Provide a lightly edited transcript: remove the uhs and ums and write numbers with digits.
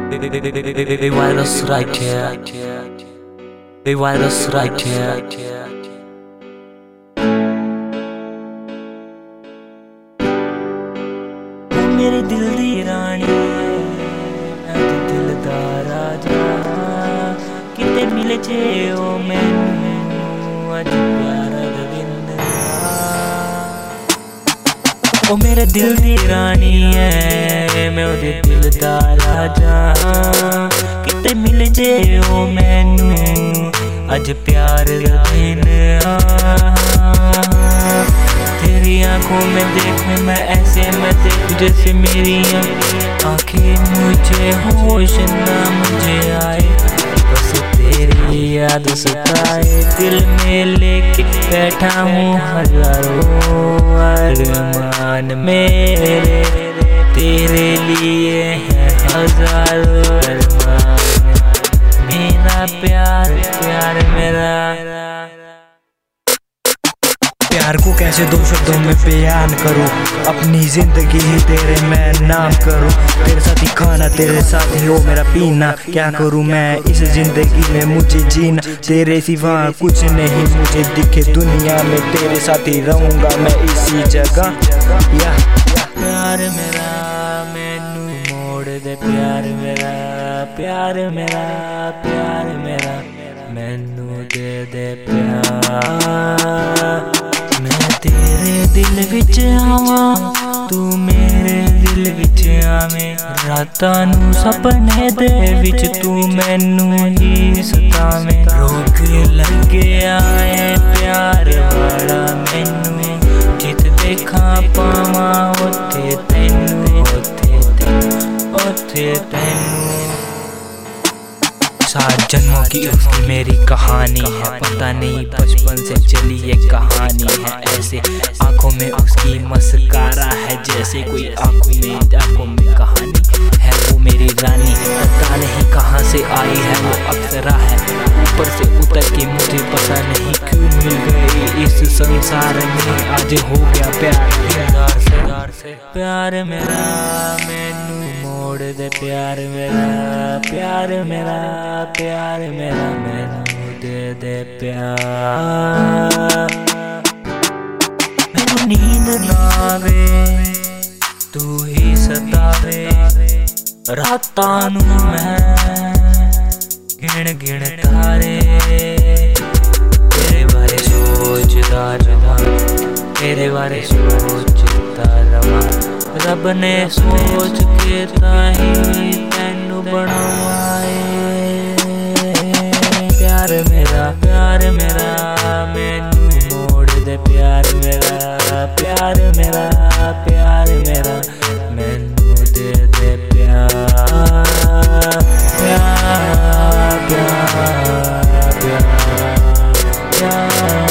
They want us right here. They want us right here. मेरे दिल दी रानी अज दिल दा राजा किते मिले जे ओ मैनू अज प्यार दा दिन ओ मेरे दिल दी रानी है मैं ओदे दिल दा राजा किते मिले जे ओ मैनू अज प्यार दा दिन तेरी आंखों में देखूं मैं ऐसे मैं देखूं जैसे मेरी आंखें मुझे होश ना मुझे आए बस तेरी याद सताए दिल में लेके बैठा हूँ हजारों अरमान मेरे तेरे लिए है हजारों अरमान मेरा प्यार प्यार मेरा प्यार को कैसे दो शब्दों में बयान करूं अपनी जिंदगी ही तेरे मैं नाम करूं तेरे साथ ही खाना तेरे साथ ही हो मेरा पीना क्या करूं मैं इस जिंदगी में मुझे जीना तेरे सिवा कुछ नहीं मुझे दिखे दुनिया में तेरे साथ ही रहूंगा मैं इसी जगह या प्यार मेरा मैनू मोड़ दे प्यार मेरा प्यार मेरा प्यार मेरा मैनू दे प्यार मैं तेरे दिल विच आवां तू मेरे दिल विच आवें रातां नूं सपने दे विच तू मैनू ही सतावें रोग लगे आए प्यार वाला मैनू जित देखा पावां उत्थे तैनू उत्थे तैनू 7 जन्मों की उसकी मेरी कहानी है पता नहीं बचपन से चली ये कहानी है ऐसे आंखों में उसकी मस्कारा है जैसे कोई आंखों में कहानी है वो मेरी रानी पता नहीं कहाँ से आई है वो अप्सरा है ऊपर से उतर के मुझे पता नहीं क्यों मिल गई इस संसार में आज हो गया प्यार से प्यार मेरा मैनू मोड़ दे प्यार मेरा प्यार मेरा प्यार मेरा मैनू दे प्यार मैनू नींद ना आवे तू ही सतावे रातां नूं मैं गिण तारे तेरे बारे सोचदा रवां तेरे बारे सोचदा रवां रब ने सोच के ताही तैनू बनाया प्यार मेरा मैनू मोड़ दे प्यार मेरा प्यार मेरा प्यार मेरा मैनू दे प्यार प्यार प्यार प्यार प्यार